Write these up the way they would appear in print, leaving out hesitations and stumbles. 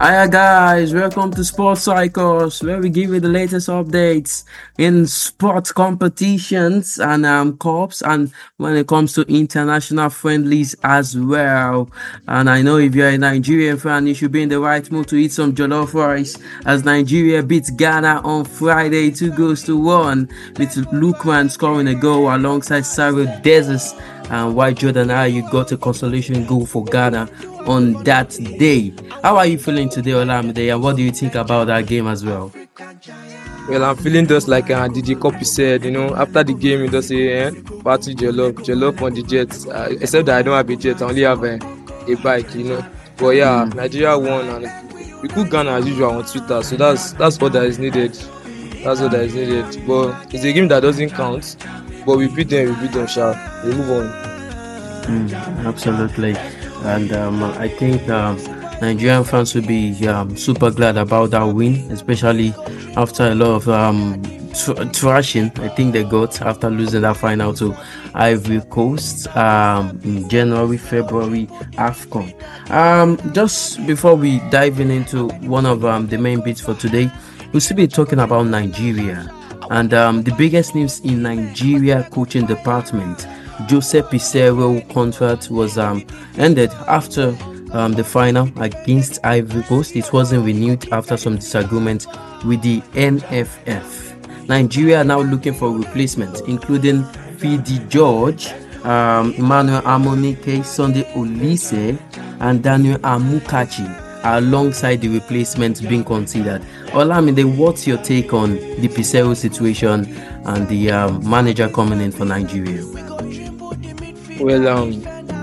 Hiya guys, welcome to Sports Cycles, where we give you the latest updates in sports competitions and cups, and when it comes to international friendlies as well. And I know if you're a Nigerian fan, you should be in the right mood to eat some jollof rice, as Nigeria beats Ghana on Friday 2-1, with Lukman scoring a goal alongside Cyril Dezes, and while Jordan Ayew got a consolation goal for Ghana on that day. How are you feeling today, Olamide, and what do you think about that game as well? Well, I'm feeling just like DJ Copy said, after the game, he just say, party jollof on the jets. Except that I don't have a jet, I only have a bike. But yeah, Nigeria won, and we could Ghana as usual on Twitter, so that's what that is needed. That's what that is needed. But it's a game that doesn't count. But we beat them, sha. We move on. Absolutely. And I think Nigerian fans will be super glad about that win, especially after a lot of thrashing I think they got after losing that final to Ivory Coast in January, February AFCON. Just before we dive into one of the main bits for today, we'll still be talking about Nigeria. And the biggest news in Nigeria coaching department, Jose Peseiro contract was ended after the final against Ivory Coast. It wasn't renewed after some disagreement with the NFF. Nigeria are now looking for replacements, including Fidi George, Emmanuel Amonike, Sunday Olise, and Daniel Amukachi, alongside the replacements being considered. Olamide, what's your take on the Peseiro situation and the manager coming in for Nigeria? Well,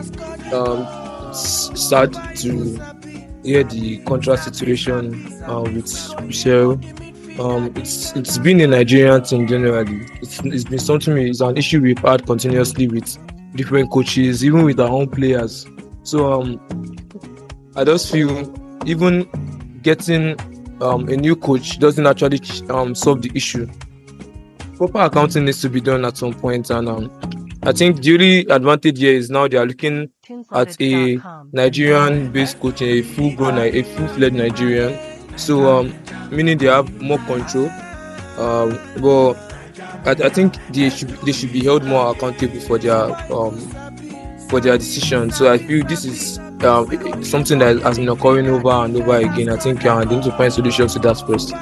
it's sad to hear the contract situation with Peseiro. It's been a Nigerian thing generally. It's been something. It's an issue we've had continuously with different coaches, even with our own players. So I just feel even getting a new coach doesn't actually solve the issue. Proper accounting needs to be done at some point, and I think the only advantage here is now they are looking at a Nigerian-based coach, a full-fledged Nigerian. So meaning they have more control. But I think they should be held more accountable for their decisions. So I feel this is something that has been occurring over and over again. I think they need to find solutions to that first.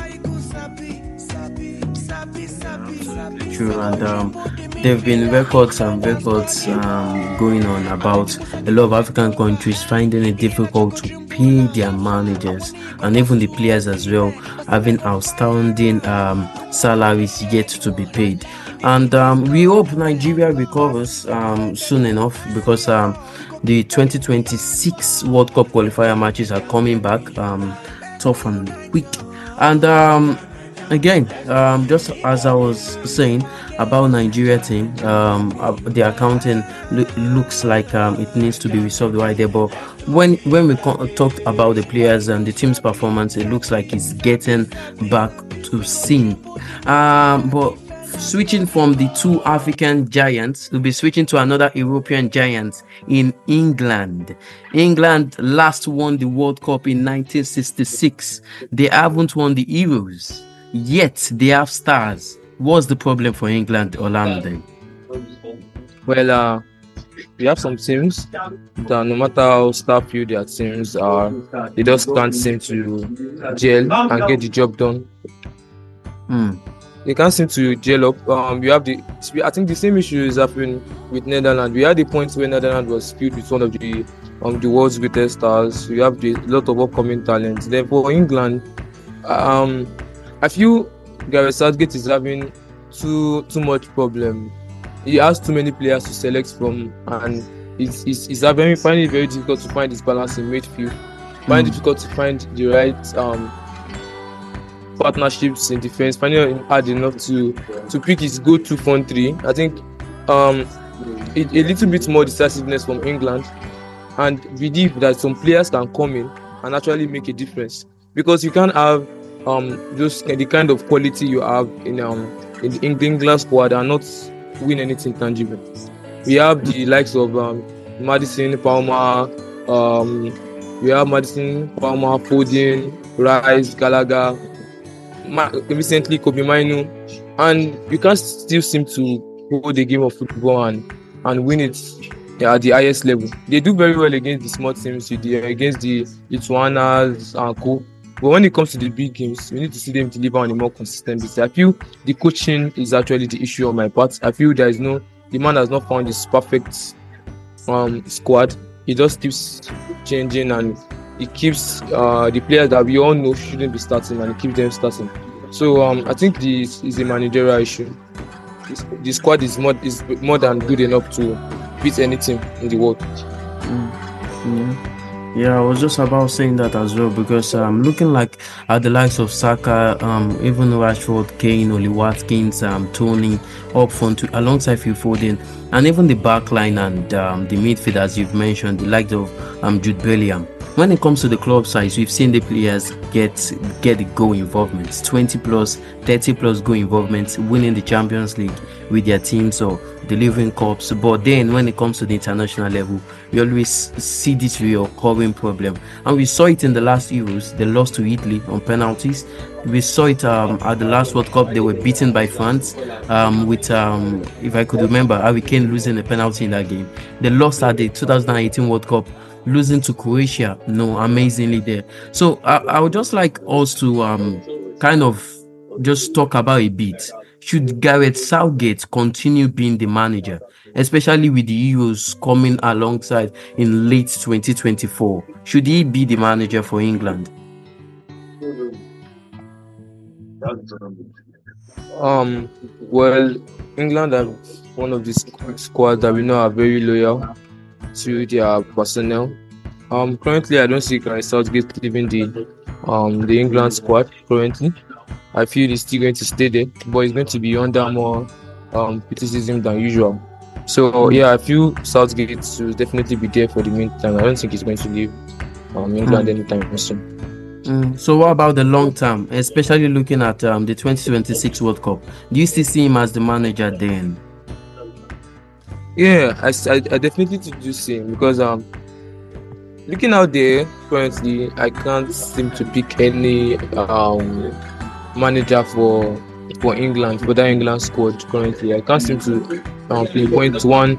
True, and there have been records going on about a lot of African countries finding it difficult to pay their managers and even the players as well, having outstanding salaries yet to be paid. And we hope Nigeria recovers soon enough, because the 2026 World Cup qualifier matches are coming back tough and quick. And again, just as I was saying about Nigeria team, the accounting looks like it needs to be resolved right there. But when we talked about the players and the team's performance, it looks like it's getting back to sync. But switching from the two African giants, we'll be switching to another European giant in England. England last won the World Cup in 1966. They haven't won the Euros, yet they have stars. What's the problem for England, Olamide? Well, we have some teams that no matter how star-filled their teams are, they just can't seem to gel and get the job done. They can't seem to gel up. I think the same issue is happening with Netherlands. We had a point where Netherlands was filled with one of the world's greatest stars. We have a lot of upcoming talents. Therefore, England, I feel Gareth Southgate is having too much problem. He has too many players to select from, and he's finding it very difficult to find his balance in midfield. Finding it difficult to find the right partnerships in defense. Finding it hard enough to pick his go-to front three. I think a little bit more decisiveness from England, and believe that some players can come in and actually make a difference, because you can't have the kind of quality you have in the England squad and not win anything tangible. We have the likes of Madison, Palmer, We have Madison, Palmer, Foden, Rice, Gallagher, recently Kobe Mainu, and you can't still seem to hold the game of football and win it at the highest level. They do very well against the small teams, against the Lithuanas and co. But when it comes to the big games, we need to see them deliver on a more consistent basis. I feel the coaching is actually the issue on my part. I feel the man has not found his perfect squad. He just keeps changing, and he keeps the players that we all know shouldn't be starting, and he keeps them starting. So I think this is a managerial issue. The squad is more than good enough to beat any team in the world. Yeah, I was just about saying that as well, because looking like at the likes of Saka, even Rashford, Kane, Oli Watkins, Tony, up front alongside Phil Foden, and even the back line and the midfielders you've mentioned, the likes of Jude Bellingham. When it comes to the club size, we've seen the players get the goal involvement, 20 plus, 30 plus goal involvement, winning the Champions League with their teams or delivering cups. But then when it comes to the international level, we always see this recurring problem. And we saw it in the last Euros. They lost to Italy on penalties. We saw it at the last World Cup. They were beaten by France with, if I could remember, Harry Kane losing a penalty in that game. They lost at the 2018 World Cup, losing to Croatia, amazingly there. So I would just like us to kind of just talk about a bit. Should Gareth Southgate continue being the manager, especially with the Euros coming alongside in late 2024? Should he be the manager for England? Well, England are one of these squads that we know are very loyal to their personnel. Currently, I don't see Gareth Southgate leaving the England squad currently. I feel he's still going to stay there, but he's going to be under more criticism than usual. So yeah, I feel Southgate will definitely be there for the meantime. I don't think he's going to leave England anytime soon. So what about the long term, especially looking at the 2026 World Cup? Do you still see him as the manager then? Yeah, I definitely do see him, because looking out there currently, I can't seem to pick any manager for England, for that England squad currently. I can't seem to pinpoint one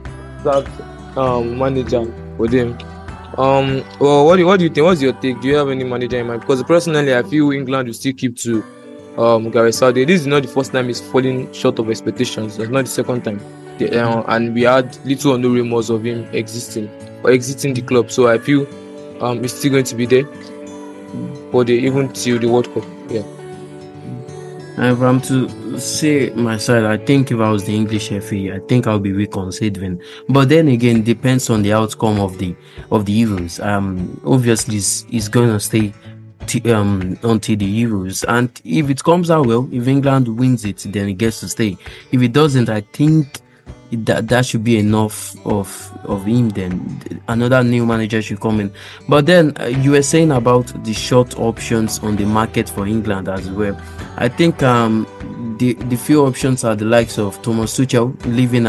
manager for them. Well, what do you think? What's your take? Do you have any manager in mind? Because personally, I feel England will still keep to Gareth Southgate. This is not the first time he's falling short of expectations. It's not the second time. And we had little or no rumors of him exiting the club. So I feel he's still going to be there even till the World Cup. Yeah. If I'm to say my side, I think if I was the English FA, I think I'll be reconsidering. But then again, depends on the outcome of the Euros. Obviously, it's going to stay until the Euros, and if it comes out well, if England wins it, then it gets to stay. If it doesn't, I think that should be enough of him. Then another new manager should come in. But then you were saying about the short options on the market for England as well. I think the few options are the likes of Thomas Tuchel leaving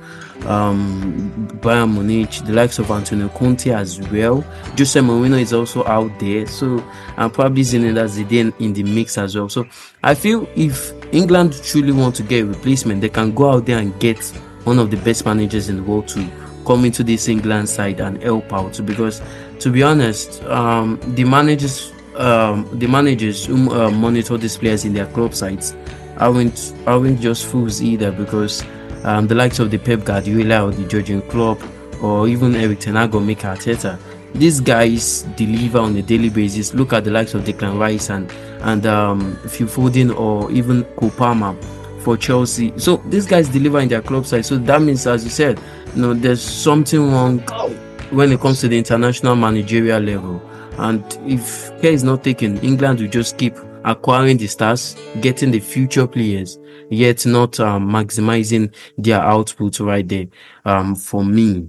Bayern Munich, the likes of Antonio Conte as well. Jose Mourinho is also out there, so probably Zinedine Zidane in the mix as well. So I feel if England truly want to get a replacement, they can go out there and get one of the best managers in the world to come into this England side and help out. Because to be honest, the managers who monitor these players in their club sites aren't just fools either, because the likes of the Pep Guardiola or the Jurgen Klopp or even Erik ten Hag or Mikel Arteta, these guys deliver on a daily basis. Look at the likes of Declan Rice and Phil Foden or even Cole Palmer for Chelsea. So these guys deliver in their club side. So that means, as you said, there's something wrong when it comes to the international managerial level. And if care is not taken, England will just keep acquiring the stars, getting the future players, yet not maximizing their output right there. For me.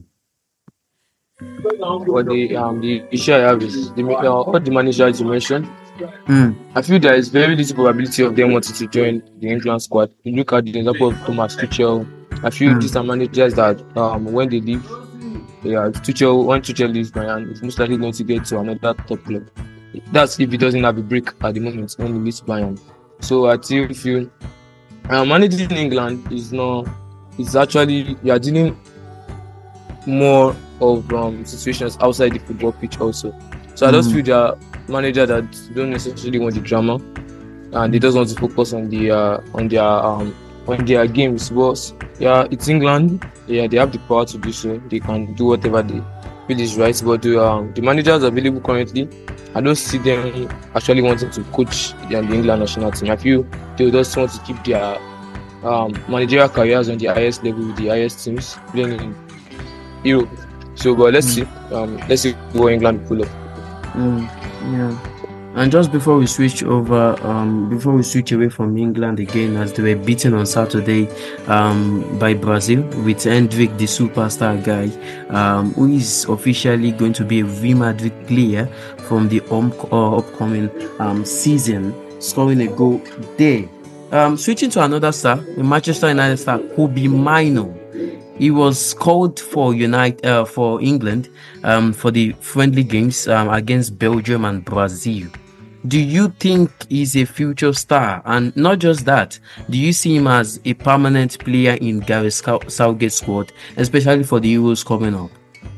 But the issue I have is all the managers you mentioned. I feel there is very little probability of them wanting to join the England squad. You look at the example of Thomas Tuchel. I feel these are managers that when they leave, Yeah, if Tuchel leaves Bayern, it's most likely going to get to another top club. That's if he doesn't have a break at the moment when he leaves Bayern. So I still feel managing in England is not. It's actually you are dealing more of situations outside the football pitch also. So I just feel there are managers that don't necessarily want the drama, and they just want to focus on their games. But yeah, it's England. Yeah, they have the power to do so. They can do whatever they feel is right. But the managers available currently, I don't see them actually wanting to coach the England national team. I feel they just want to keep their managerial careers on the highest level with the highest teams playing in Europe. So, but let's see what England pull up. Yeah. And just before we switch away from England again, as they were beaten on Saturday by Brazil with Hendrick, the superstar guy, who is officially going to be a Real Madrid player from the upcoming season, scoring a goal there. Switching to another star, the Manchester United star, Kobbie Mainoo. He was called for England for the friendly games against Belgium and Brazil. Do you think he's a future star? And not just that, do you see him as a permanent player in Gareth Southgate's squad, especially for the Euros coming up?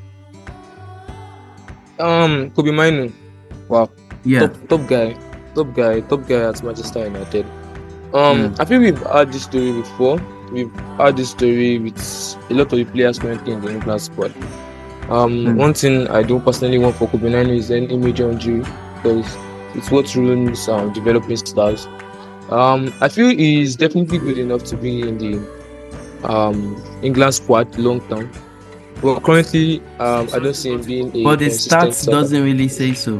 Kobbie Mainoo, wow, yeah, top guy at Manchester United. I think we've had this story before. We've had this story with a lot of the players currently in the England squad. One thing I don't personally want for Kobbie Mainoo is any major injury, because it's what ruins developing stars. I feel he's definitely good enough to be in the England squad long term. But currently, I don't see him being a. But the stats doesn't really say so.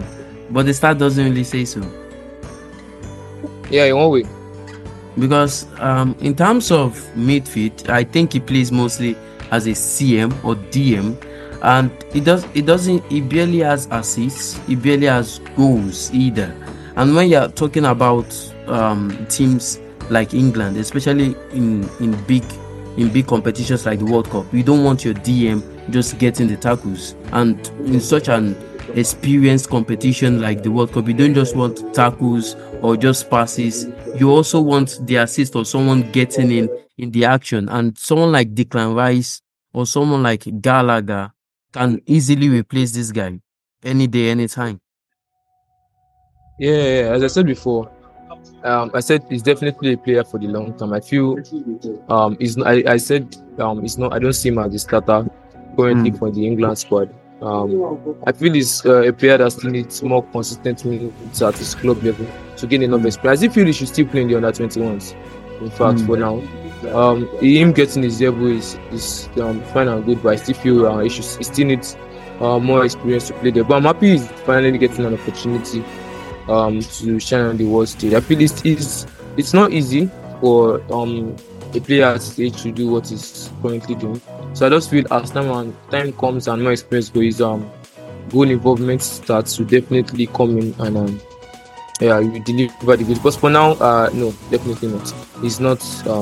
Yeah, in one way. Because in terms of midfield, I think he plays mostly as a CM or DM, and he barely has assists, he barely has goals either. And when you're talking about teams like England, especially in big competitions like the World Cup, you don't want your DM just getting the tackles. And in such an experienced competition like the World Cup, you don't just want tackles or just passes. You also want the assist or someone getting in the action. And someone like Declan Rice or someone like Gallagher can easily replace this guy any day, anytime. Yeah, as I said before, I said he's definitely a player for the long term. I feel he's not, he's not. I don't see him as the starter currently for the England squad. I feel he's a player that still needs more consistent minutes at his club level to gain enough experience. I still feel he should still play in the under 21s. In fact, for now, him getting his level is fine and good, but I still feel he still needs more experience to play there. But I'm happy he's finally getting an opportunity to shine on the world stage. I feel it's not easy for a player at his age to do what he's currently doing. So I just feel as time comes and more experience goes, goal involvement starts to definitely come in and you deliver the goal. Because for now, no, definitely not. He's not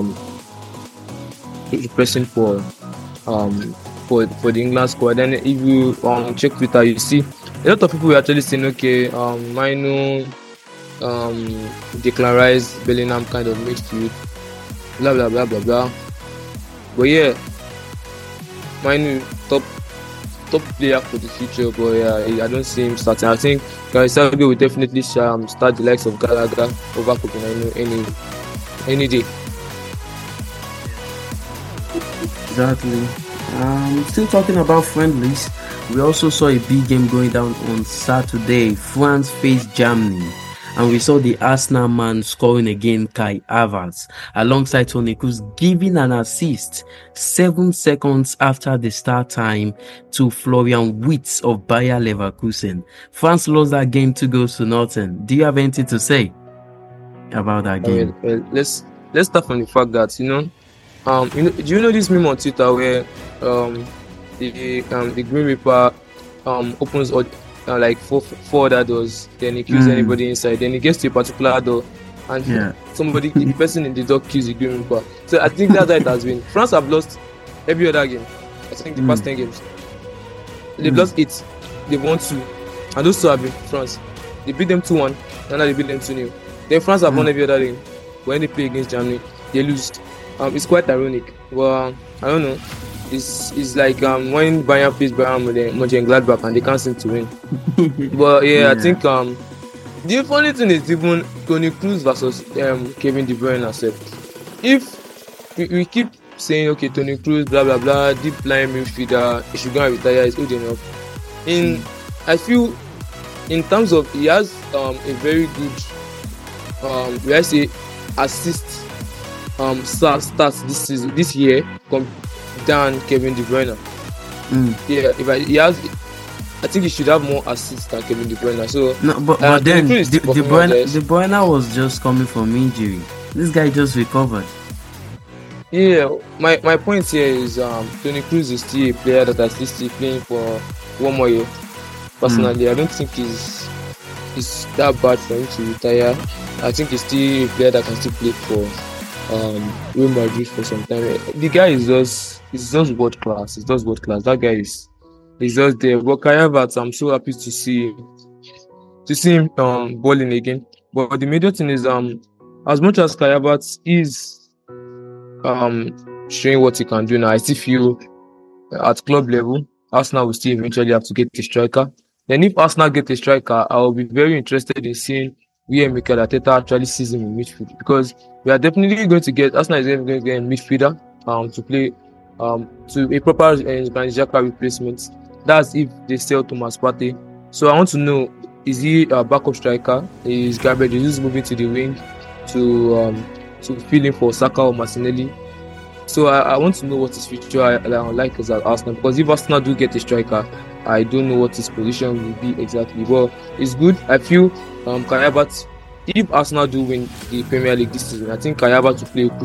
pressing for the England squad. And if you check Twitter, you see a lot of people were actually saying, okay, Mainoo, Declan Rice, Bellingham kind of mixed with blah blah blah blah blah. But yeah, Mainoo top player for the future, but yeah, I don't see him starting. I think Gareth Southgate will definitely start the likes of Gallagher over Kobbie Mainoo any day. Exactly. Still talking about friendlies, we also saw a big game going down on Saturday. France faced Germany, and we saw the Arsenal man scoring again, Kai Havertz, alongside Toni Kroos, giving an assist 7 seconds after the start time to Florian Wirtz of Bayer Leverkusen. France lost that game 2-0. Do you have anything to say about that game? Let's start from the fact that do you know this meme on Twitter where the Green Reaper opens like four other doors, then he kills anybody inside, then he gets to a particular door and the person in the door kills the Green Reaper. So I think that's how it has been. France have lost every other game, I think, the past 10 games. They've lost 8. They've won 2. And those 2 have been France. They beat them 2-1, and now they beat them 2-0. Then France have won every other game. When they play against Germany, they lose. It's quite ironic. Well, I don't know. It's like when Bayern plays Bayern with Mönchengladbach and they can't seem to win. But yeah, I think the funny thing is even Toni Kroos versus Kevin De Bruyne said, if we keep saying okay, Toni Kroos, blah blah blah, deep line midfielder, he should go and retire, is old enough. I feel in terms of he has a very good will I say assist stats this year than Kevin De Bruyne. Yeah, I think he should have more assists than Kevin De Bruyne. So no, but then De Bruyne was just coming from injury. This guy just recovered. Yeah, my point here is Toni Kroos is still a player that is still playing for one more year. Personally, I don't think he's that bad for him to retire. I think he's still a player that can still play for Real Madrid for some time. The guy is just world class. He's just world class. That guy is just there. But Kai Havertz, I'm so happy to see him balling again. But the major thing is as much as Kai Havertz is showing what he can do now, I still feel at club level Arsenal will still eventually have to get a striker. Then if Arsenal get a striker, I will be very interested in seeing where Mikel Arteta actually sees him in midfield, because we are definitely going to get Arsenal is going to get a midfielder to play to a proper Granit Xhaka replacement. That's if they sell Thomas Partey. So I want to know, is he a backup striker? Is Gabriel Jesus moving to the wing to fill in for Saka or Martinelli? So I want to know what his future like is at Arsenal, because if Arsenal do get a striker, I don't know what his position will be exactly. But it's good. I feel Kai Havertz, if Arsenal do win the Premier League this season, I think Kai Havertz will play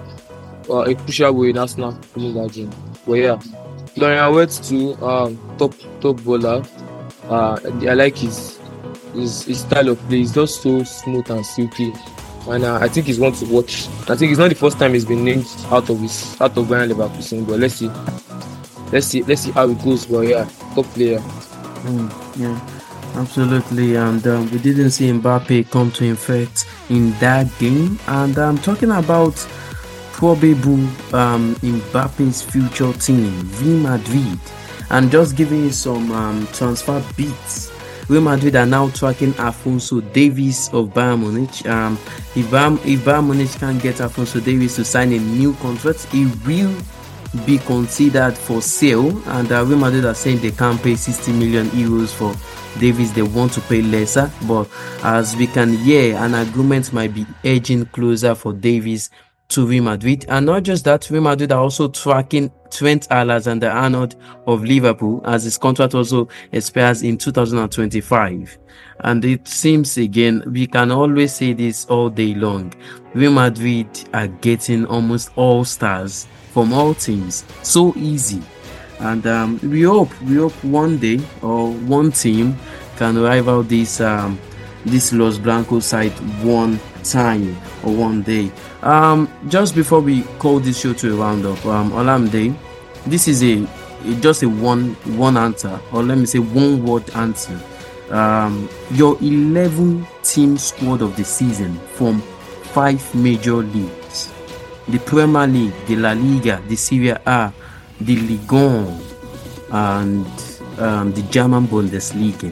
a crucial way in Arsenal winning that game. But yeah, Florian Wirtz too, top bowler. I like his style of play. He's just so smooth and silky. And I think he's one to watch. I think it's not the first time he's been named out of Bayern Leverkusen. But let's see how it goes. But yeah, top player. Yeah, absolutely. And we didn't see Mbappe come to effect in that game. And I'm talking about probable Mbappe's future team, Real Madrid, and just giving you some transfer beats. Real Madrid are now tracking Alphonso Davies of Bayern Munich. If Bayern Munich can get Alphonso Davies to sign a new contract, he will be considered for sale. And Real Madrid are saying they can't pay 60 million euros for Davies. They want to pay lesser. But as we can hear, an agreement might be edging closer for Davies to Real Madrid. And not just that, Real Madrid are also tracking Trent Alexander-Arnold of Liverpool, as his contract also expires in 2025. And it seems, again, we can always say this all day long, Real Madrid are getting almost all stars from all teams. So easy. And we hope one day or one team can rival this Los Blancos side one time or one day. Just before we call this show to a roundup, Olamide, this is just a one answer, or let me say one word answer. Your 11 team squad of the season from 5 major leagues: the Premier League, the La Liga, the Serie A, the Ligue 1, and the German Bundesliga.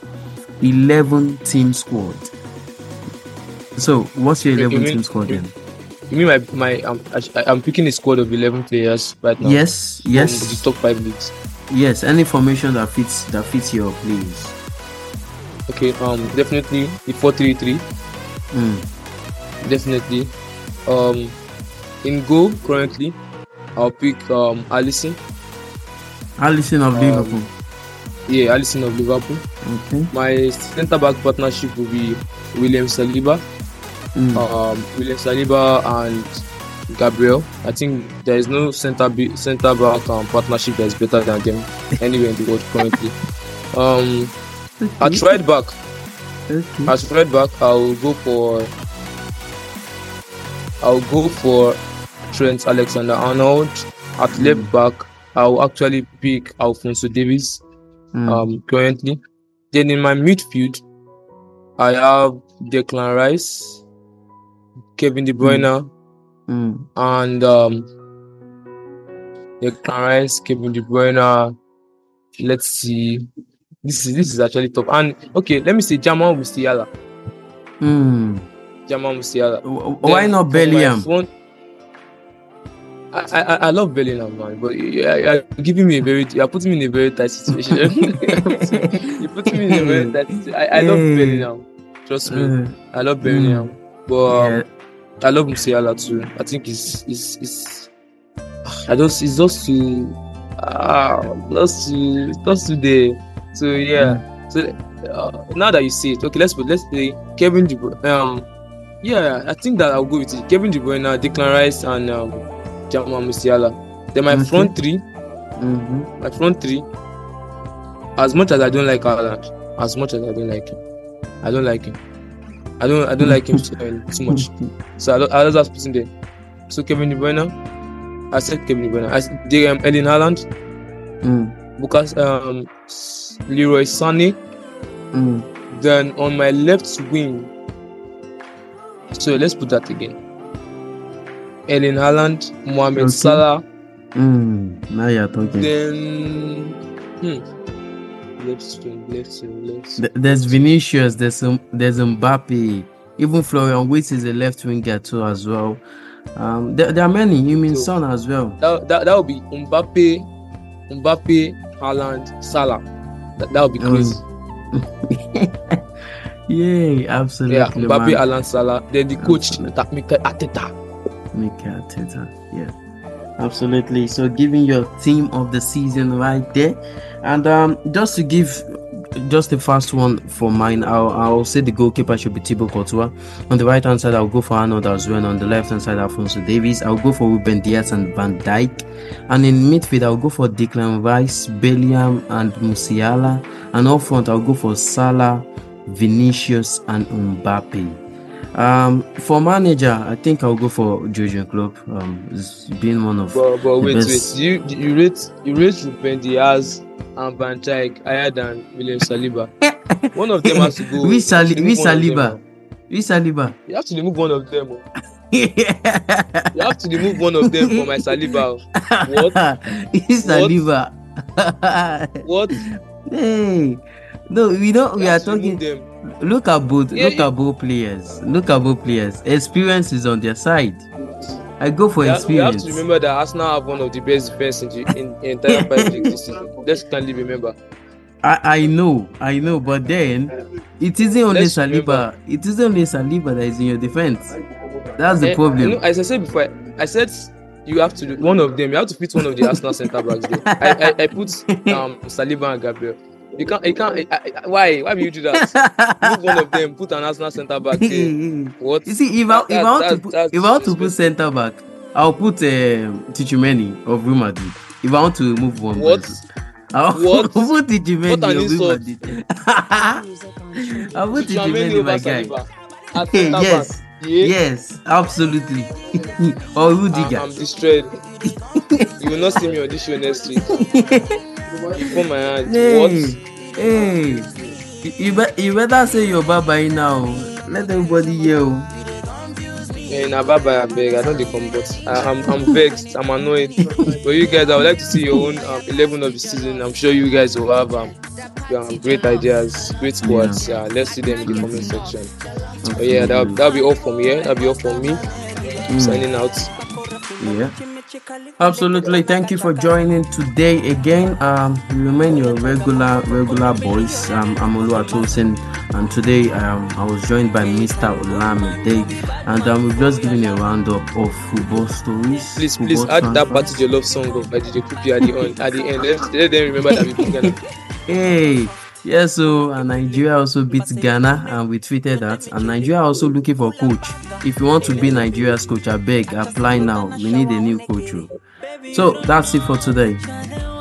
11 team squad. So, what's your 11 team squad then? You mean I'm picking a squad of 11 players right now? Yes. From the top 5 leagues. Yes, any formation that fits your players. Okay, definitely the 4-3-3. Definitely. In goal currently, I'll pick Alisson. Alisson of Liverpool. Yeah, Alisson of Liverpool. Okay. My centre back partnership will be William Saliba. William Saliba and Gabriel. I think there is no centre back partnership that is better than them anywhere in the world currently. At right back, I'll go for Trent Alexander-Arnold. At left back, I'll actually pick Alphonso Davies. currently. Then in my midfield, I have Declan Rice, Kevin De Bruyne, and Declan Rice, Kevin De Bruyne. Let's see. This is actually tough. And okay, let me say Jamal Musiala. Jamal Musiala. Why not Bellingham? I love Bellingham, man, but you're putting me in a very tight situation. You're putting me in a very tight situation. I love Bellingham. Trust me, I love Bellingham, but I love Musiala too. I think it's just too there. So yeah. So now that you say it, okay, let's say Kevin De Bruyne. Yeah, I think that I'll go with it. Kevin De Bruyne, Declan Rice, and Jamal Musiala. Then my front three. My front three. As much as I don't like Haaland, I don't like him. I don't like him too much. So I just put him there. So Kevin De Bruyne. I said Kevin De Bruyne. I said Erling Haaland. Because Leroy Sané. Then on my left wing. So let's put that again. Erling Haaland, Mohamed Salah. Now you're talking. Then left wing. There's Vinicius. There's Mbappe. Even Florian Wirtz is a left winger too as well. There are many. You mean Son as well? That would be Mbappe, Haaland, Salah. That would be crazy. Yeah, absolutely. Yeah, Mbappe, Haaland, Salah. Then the coach, Mikel Arteta. Yeah, absolutely. So giving your team of the season right there, and just to give just the first one for mine, I'll say the goalkeeper should be Thibaut Courtois. On the right hand side, I'll go for Arnold as well. On the left hand side, Alphonso Davies. I'll go for Ruben Dias and Van Dijk. And in midfield, I'll go for Declan Rice, Bellingham, and Musiala. And up front, I'll go for Salah, Vinicius, and Mbappe. For manager, I think I'll go for Jurgen Klopp. It's been one of but the best. You rate Ruben Dias and Van Dijk higher than William Saliba. One of them has to go. Which Saliba? You have to remove one of them. You have to remove one of them for my Saliba. What? Saliba. What? Hey. No, we don't. We are talking. Look at both players. Experience is on their side. I go for experience. You have to remember that Arsenal have one of the best defense in the entire Premier League this season. Let's kindly remember. I know, but then it isn't only Saliba. It isn't only Saliba that is in your defense. That's the problem. As I said before, I said you have to do one of them. You have to fit one of the Arsenal centre backs there. I put Saliba and Gabriel. You can't. Why will you do that? Move one of them. Put an Arsenal centre back there. What? You see, if I want to put centre back, I'll put Tchouaméni of Real Madrid. If I want to move one, what? I'll put Tchouaméni of Real Madrid. I'll put Tchouaméni, my guy. Yes, absolutely. Or Rudiger. I'm destroyed. You will not see me on this show next week. Oh my hand. What? Hey, you better say your bye-bye now. Let everybody hear. Nah, bye-bye, I beg. I don't come, but I'm vexed. I'm annoyed. But you guys, I would like to see your own 11 of the season. I'm sure you guys will have great ideas, great squads. Yeah, let's see them in the comment section. But yeah, that'll be all from here. That'll be all from me. Signing out. Yeah. Absolutely. Thank you for joining today again. You remain your regular boys. I'm Oluwatosin, and today I was joined by Mr. Olamide, and we've just given a roundup of football stories. Please add that part to your love song of by DJ Kupi at the end. Let them remember that we beat Ghana. Hey. Yeah, so Nigeria also beat Ghana, and we tweeted that. And Nigeria also looking for coach. If you want to be Nigeria's coach, I beg, apply now. We need a new coach. So that's it for today.